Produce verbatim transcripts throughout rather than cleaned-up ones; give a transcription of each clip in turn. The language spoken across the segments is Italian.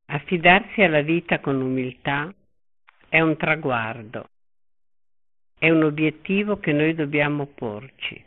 Affidarsi alla vita con umiltà è un traguardo, è un obiettivo che noi dobbiamo porci.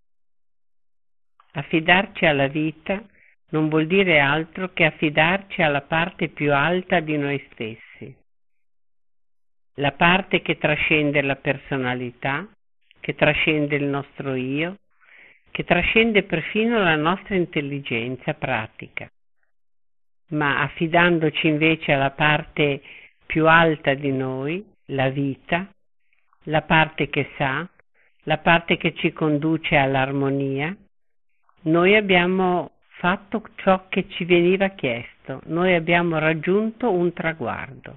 Affidarci alla vita non vuol dire altro che affidarci alla parte più alta di noi stessi, la parte che trascende la personalità, che trascende il nostro io, che trascende perfino la nostra intelligenza pratica. Ma affidandoci invece alla parte più alta di noi, la vita, la parte che sa, la parte che ci conduce all'armonia, noi abbiamo fatto ciò che ci veniva chiesto, noi abbiamo raggiunto un traguardo.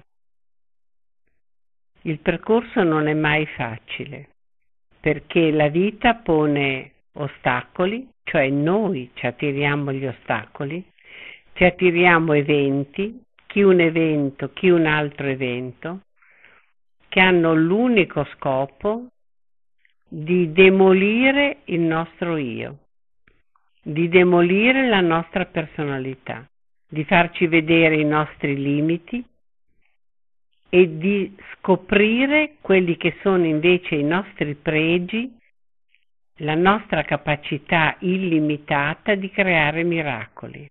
Il percorso non è mai facile, perché la vita pone ostacoli, cioè noi ci attiriamo gli ostacoli, ci attiriamo eventi, chi un evento, chi un altro evento, che hanno l'unico scopo di demolire il nostro io, di demolire la nostra personalità, di farci vedere i nostri limiti e di scoprire quelli che sono invece i nostri pregi, la nostra capacità illimitata di creare miracoli.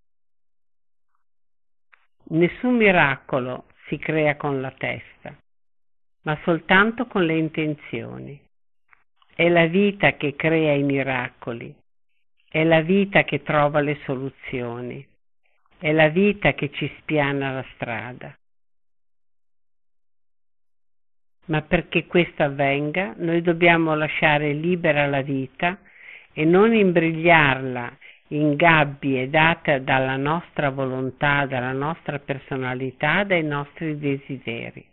Nessun miracolo si crea con la testa, ma soltanto con le intenzioni. È la vita che crea i miracoli, è la vita che trova le soluzioni, è la vita che ci spiana la strada. Ma perché questo avvenga, noi dobbiamo lasciare libera la vita e non imbrigliarla in gabbie date dalla nostra volontà, dalla nostra personalità, dai nostri desideri.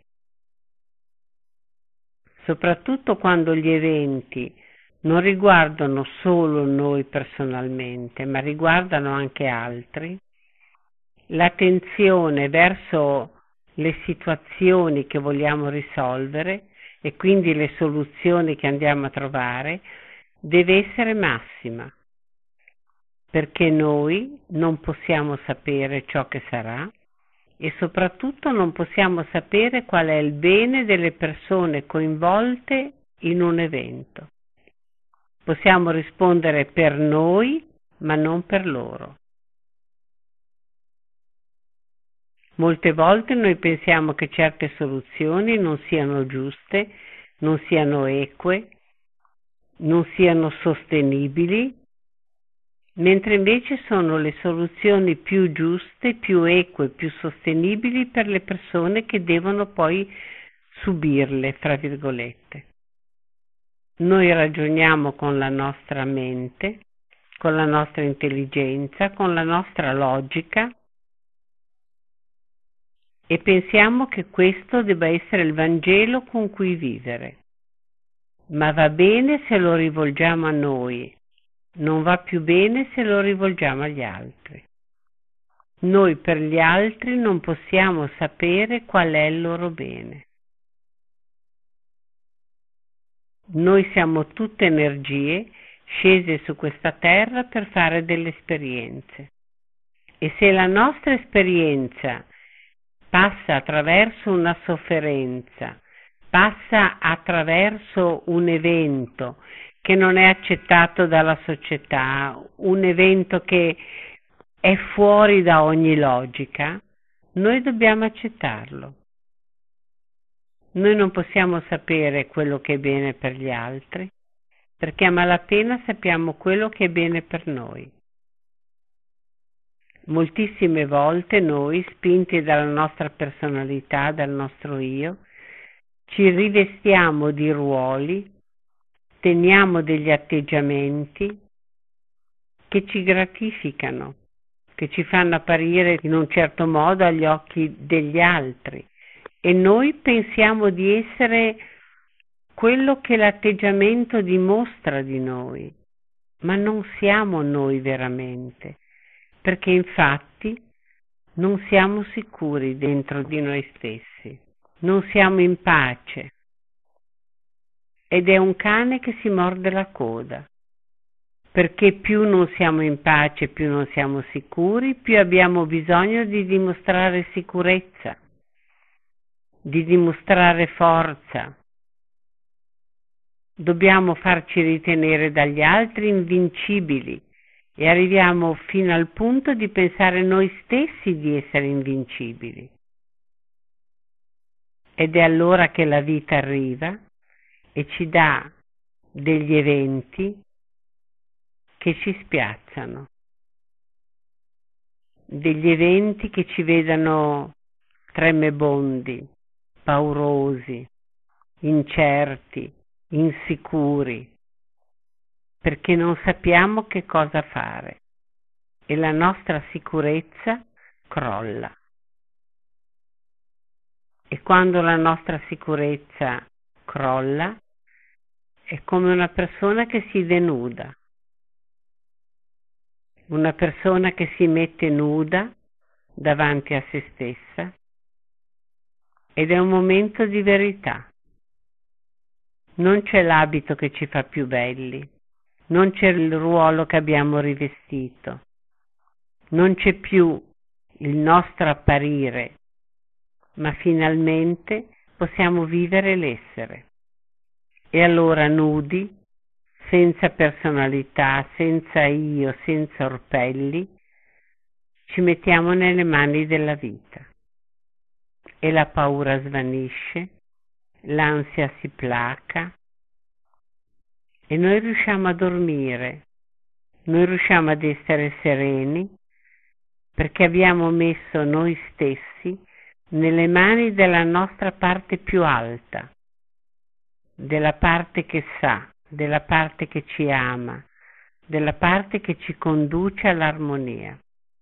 Soprattutto quando gli eventi non riguardano solo noi personalmente, ma riguardano anche altri, l'attenzione verso le situazioni che vogliamo risolvere e quindi le soluzioni che andiamo a trovare deve essere massima, perché noi non possiamo sapere ciò che sarà e soprattutto non possiamo sapere qual è il bene delle persone coinvolte in un evento. Possiamo rispondere per noi, ma non per loro. Molte volte noi pensiamo che certe soluzioni non siano giuste, non siano eque, non siano sostenibili, mentre invece sono le soluzioni più giuste, più eque, più sostenibili per le persone che devono poi subirle, fra virgolette. Noi ragioniamo con la nostra mente, con la nostra intelligenza, con la nostra logica e pensiamo che questo debba essere il Vangelo con cui vivere. Ma va bene se lo rivolgiamo a noi, non va più bene se lo rivolgiamo agli altri. Noi per gli altri non possiamo sapere qual è il loro bene. Noi siamo tutte energie scese su questa terra per fare delle esperienze. E se la nostra esperienza passa attraverso una sofferenza, passa attraverso un evento che non è accettato dalla società, un evento che è fuori da ogni logica, noi dobbiamo accettarlo. Noi non possiamo sapere quello che è bene per gli altri, perché a malapena sappiamo quello che è bene per noi. Moltissime volte noi, spinti dalla nostra personalità, dal nostro io, ci rivestiamo di ruoli, teniamo degli atteggiamenti che ci gratificano, che ci fanno apparire in un certo modo agli occhi degli altri e noi pensiamo di essere quello che l'atteggiamento dimostra di noi, ma non siamo noi veramente, perché infatti non siamo sicuri dentro di noi stessi, non siamo in pace ed è un cane che si morde la coda. perché più non siamo in pace, più non siamo sicuri, più abbiamo bisogno di dimostrare sicurezza, di dimostrare forza. Dobbiamo farci ritenere dagli altri invincibili e arriviamo fino al punto di pensare noi stessi di essere invincibili. Ed è allora che la vita arriva e ci dà degli eventi che ci spiazzano, degli eventi che ci vedano tremebondi, paurosi, incerti, insicuri, perché non sappiamo che cosa fare e la nostra sicurezza crolla. E quando la nostra sicurezza crolla è come una persona che si denuda, una persona che si mette nuda davanti a se stessa, ed è un momento di verità. Non c'è l'abito che ci fa più belli, non c'è il ruolo che abbiamo rivestito, non c'è più il nostro apparire, ma finalmente possiamo vivere l'essere. E allora nudi, senza personalità, senza io, senza orpelli, ci mettiamo nelle mani della vita. E la paura svanisce, l'ansia si placa e noi riusciamo a dormire, noi riusciamo ad essere sereni perché abbiamo messo noi stessi nelle mani della nostra parte più alta, della parte che sa, della parte che ci ama, della parte che ci conduce all'armonia.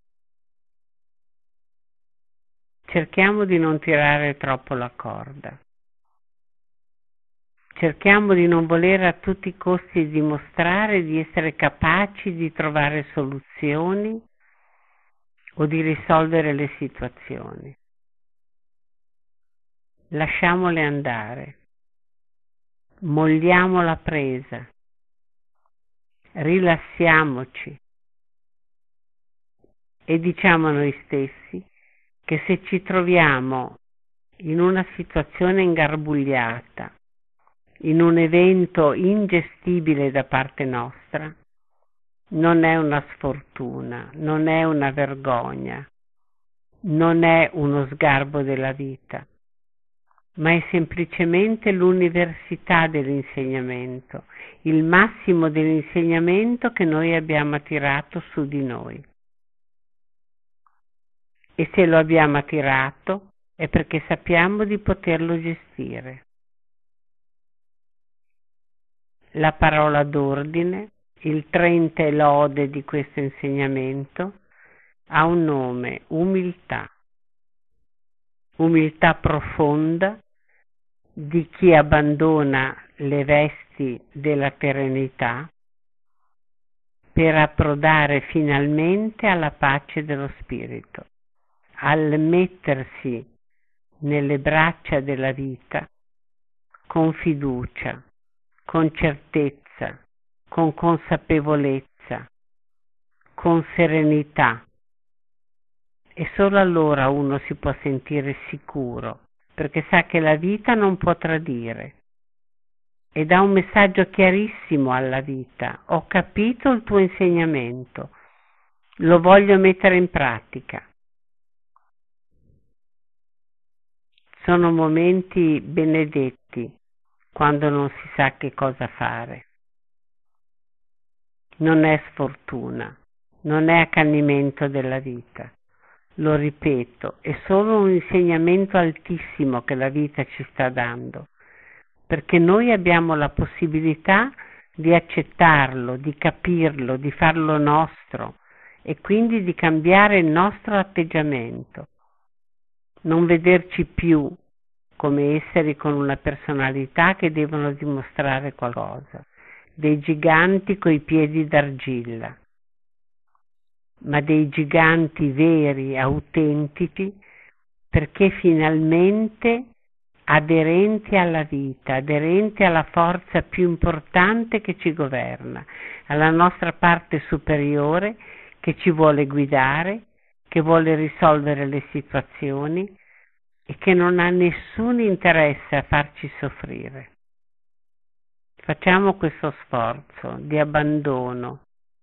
Cerchiamo di non tirare troppo la corda. Cerchiamo di non voler a tutti i costi dimostrare di essere capaci di trovare soluzioni o di risolvere le situazioni. Lasciamole andare. Molliamo la presa. Rilassiamoci. E diciamo a noi stessi che se ci troviamo in una situazione ingarbugliata, in un evento ingestibile da parte nostra, non è una sfortuna, non è una vergogna, non è uno sgarbo della vita, ma è semplicemente l'università dell'insegnamento, il massimo dell'insegnamento che noi abbiamo attirato su di noi. E se lo abbiamo attirato è perché sappiamo di poterlo gestire. La parola d'ordine, il trenta e lode di questo insegnamento, ha un nome: umiltà. Umiltà profonda di chi abbandona le vesti della terrenità per approdare finalmente alla pace dello spirito, al mettersi nelle braccia della vita con fiducia, con certezza, con consapevolezza, con serenità. E solo allora uno si può sentire sicuro, perché sa che la vita non può tradire. E dà un messaggio chiarissimo alla vita: ho capito il tuo insegnamento, lo voglio mettere in pratica. Sono momenti benedetti quando non si sa che cosa fare. Non è sfortuna, non è accanimento della vita. Lo ripeto, è solo un insegnamento altissimo che la vita ci sta dando, perché noi abbiamo la possibilità di accettarlo, di capirlo, di farlo nostro e quindi di cambiare il nostro atteggiamento. Non vederci più come esseri con una personalità che devono dimostrare qualcosa, dei giganti coi piedi d'argilla, ma dei giganti veri, autentici, perché finalmente aderenti alla vita, aderenti alla forza più importante che ci governa, alla nostra parte superiore che ci vuole guidare, che vuole risolvere le situazioni e che non ha nessun interesse a farci soffrire. Facciamo questo sforzo di abbandono,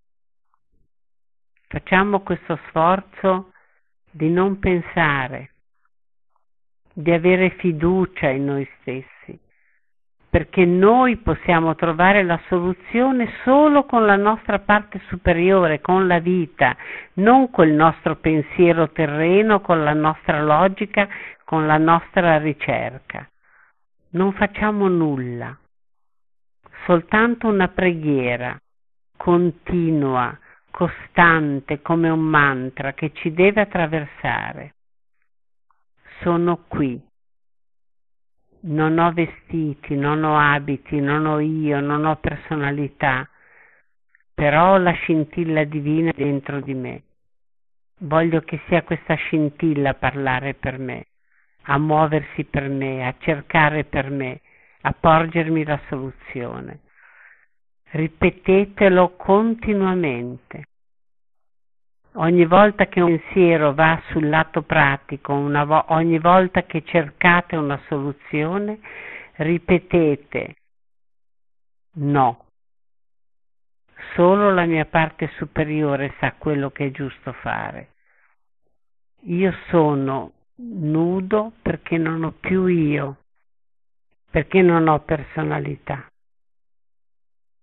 facciamo questo sforzo di non pensare, di avere fiducia in noi stessi, perché noi possiamo trovare la soluzione solo con la nostra parte superiore, con la vita, non col nostro pensiero terreno, con la nostra logica, con la nostra ricerca. Non facciamo nulla, soltanto una preghiera continua, costante, come un mantra che ci deve attraversare. Sono qui, non ho vestiti, non ho abiti, non ho io, non ho personalità, però ho la scintilla divina dentro di me. Voglio che sia questa scintilla a parlare per me, a muoversi per me, a cercare per me, a porgermi la soluzione. Ripetetelo continuamente. Ogni volta che un pensiero va sul lato pratico, una vo- ogni volta che cercate una soluzione, ripetete no. Solo la mia parte superiore sa quello che è giusto fare. Io sono nudo perché non ho più io, perché non ho personalità.